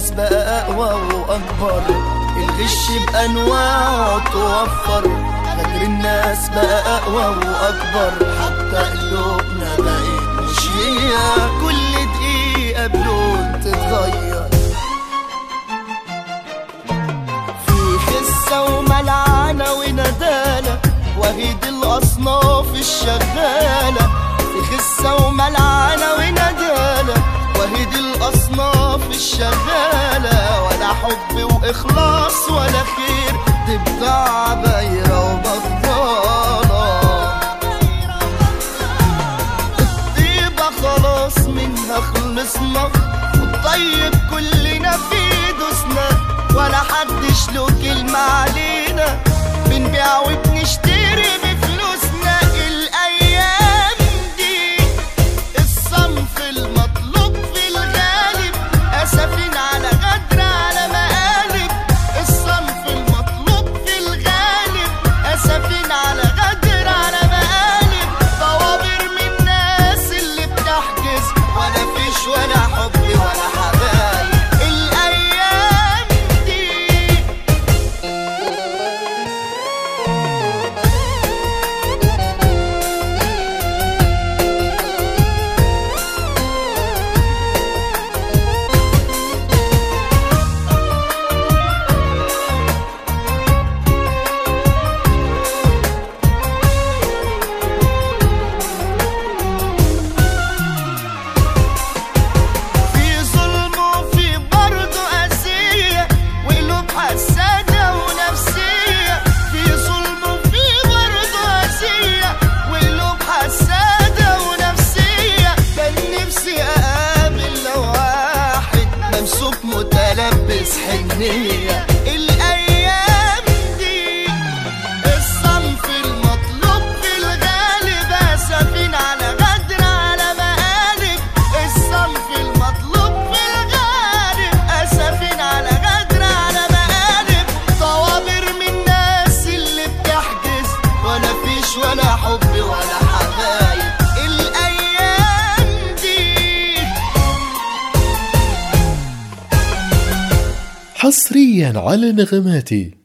الناس بقى أقوى وأكبر، الغش بأنواعه توفر، غدر الناس بقى أقوى وأكبر، حتى قلوبنا بقت مش هي، كل دقيقة بلون تتغير. في خسة وملعنة وندالة وهيدي الأصناف الشغالة، في خسة وملعنة وندالة وهيدي الأصناف الشغالة، ولا حب وإخلاص ولا خير، دي بضاعة بايرة وبطالة. الطيبة خلاص منها خلصنا، والطيب كلنا في دوسنا، ولا حدش له كلمة علينا، بنبيع وبنشتري بفلوسنا. الأيام دي الصنف المطلوب في الغالب، أسفين على غدر على مقالب، الصنف المطلوب في الغالب، أسفين على غدر على مقالب، طوابر من الناس اللي بتحجز، ولا فيش ولا حب ولا حبايب. الأيام دي متلبس حنية. الأيام دي الصنف المطلوب في الغالب، أسفين على غدر على مقالب، الصنف المطلوب في الغالب، أسفين على غدر على مقالب، طوابر من الناس اللي بتحجز، ولا فيش ولا حب ولا حبايب. حصريا على نغماتي.